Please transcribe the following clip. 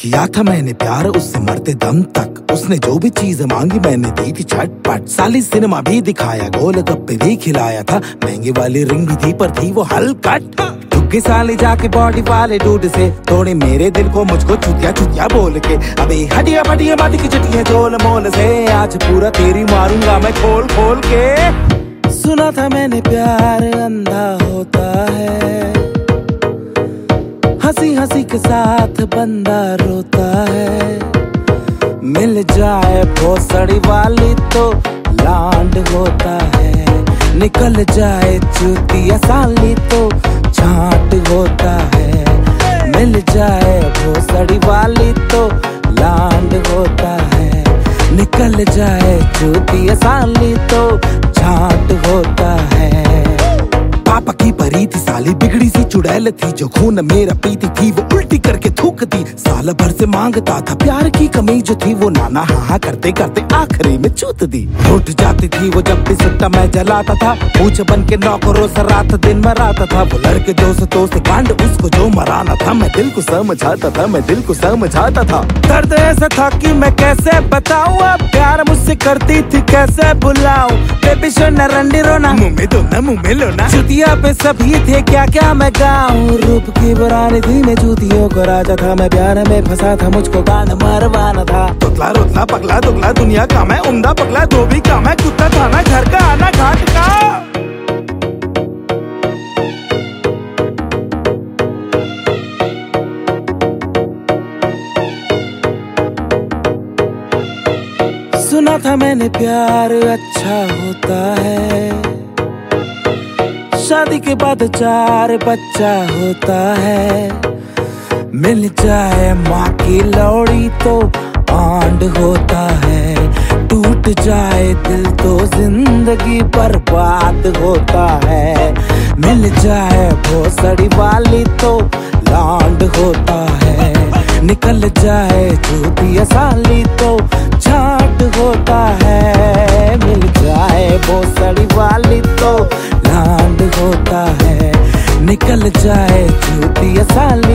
किया था मैंने प्यार उससे मरते दम तक, उसने जो भी चीज मांगी मैंने दी थी झटपट। साली सिनेमा भी दिखाया, गोलगप्पे भी खिलाया था, महंगी वाली रिंग भी थी पर थी वो हलकट। ठुकी साली जाके बॉडी वाले डूड से तोड़े मेरे दिल को, मुझको चुतिया चुतिया बोल के। अबे हटिया बटिया बात की चटिया झोल मोल से, आज पूरा तेरी मारूंगा मैं खोल खोल के। सुना था मैंने प्यार अंधा होता है, हंसी हंसी के साथ बंदा रोता है। मिल जाए भोसड़ी वाली तो लांड होता है, निकल जाए चूतिया साली तो छांट होता है। मिल जाए भोसड़ी वाली तो लांड होता है, निकल जाए चूतिया साली तो छांट होता है। पापा की परी थी साली, बिगड़ी सी चुड़ैल थी, जो खून मेरा पीती थी वो उल्टी करके थूकती। साल भर से मांगता था प्यार की कमी जो थी, वो नाना हाँ करते करते आखिरी में चूत दी। उठ जाती थी वो जब भी सुट्टा मैं जलाता था, पूछ बन के नौकरों से रात दिन मराता था। वो लड़के दोस्तों से कांड उसको जो मराना था, मैं दिल को समझाता था, मैं दिल को समझाता था। दर्द ऐसा था कि मैं कैसे बताऊं, अब प्यार मुझसे करती थी कैसे बुलाऊं। बेबी सोना रंडी रोना, मुंह में दो ना मुंह में लो ना, चुतिया पे सभी थे क्या क्या मैं गाऊं। रूप की बुरानी थी मैं जूतियों को राजा था, मैं प्यार में फंसा था मुझको गांड मरवाना था। तोतला रोतला पगला दुगला दुनिया का मैं उम्दा पगला, धोबी का मैं कुत्ता था ना, घर का आना घाट का। सुना था मैंने प्यार अच्छा होता है, शादी के बाद 4 बच्चा होता है। मिल जाए माँ की लौड़ी तो आंड होता है, टूट जाए दिल तो जिंदगी बर्बाद होता है। मिल जाए भोसड़ी वाली तो लांड होता है, निकल जाए चूतिया साली तो छांट होता है। मिल जाए भोसड़ी वाली तो लांड होता है, निकल जाए चूतिया साली